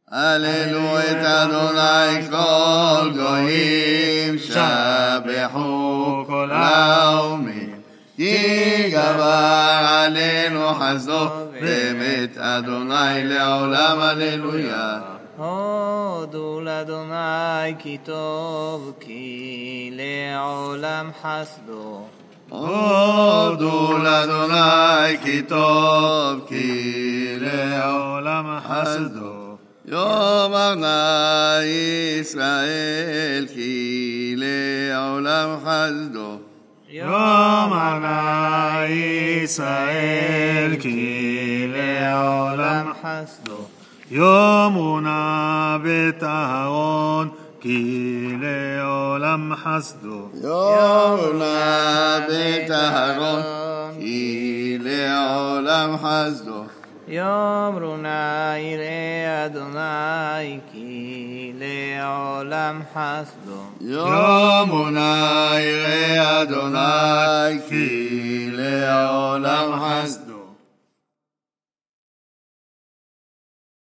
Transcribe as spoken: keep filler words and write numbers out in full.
הללו את אדוני כל גויים, שבחו כל האומים, כי גבר עלינו חסדו, באמת אדוני לעולם הללויה. הודו לאדוני כי טוב, כי לעולם חסדו. הודו לאדוני כי טוב, כי לעולם חסדו. יאמר נא ישראל כי לעולם חסדו. יאמר נא ישראל כי לעולם חסדו. יאמרו נא בית אהרון כי לעולם חסדו. יאמרו נא בית אהרון כי לעולם חסדו. יאמרו נא יראי אדוני כי לעולם חסדו. יאמרו נא יראי אדוני כי לעולם חסדו.